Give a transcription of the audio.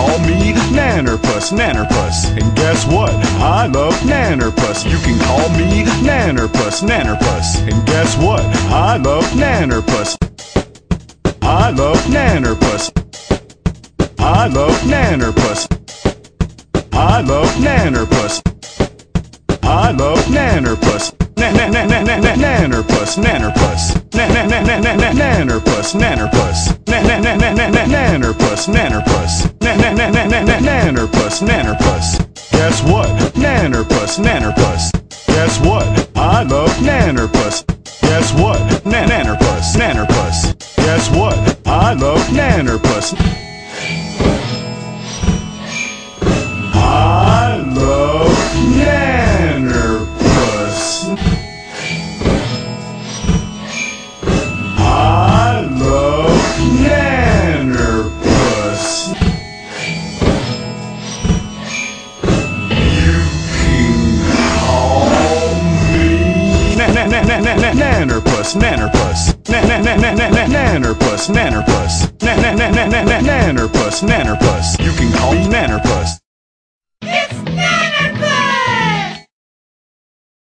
call me Nannerpuss, Nannerpuss. And guess what? I love Nannerpuss. You can call me Nannerpuss, Nannerpuss. And guess what? I love Nannerpuss. I love Nannerpuss. I love Nannerpuss. I love Nannerpuss. I love Nannerpuss. Nannerpuss, Nannerpuss. Nannerpuss, Nannerpuss. Nannerpuss, Nannerpuss. Nannerpuss, Nannerpuss. Guess what? Nannerpuss, Nannerpuss. Guess what? I love Nannerpuss. Guess what? Nannerpuss, Nannerpuss. Guess what? I love Nannerpuss. I love Nannerpuss. I love Nannerpuss. You can call me Nannerpuss, Nannerpuss. Nannerpuss, Nannerpuss. Nannerpuss, Nannerpuss. You can call me Nannerpuss.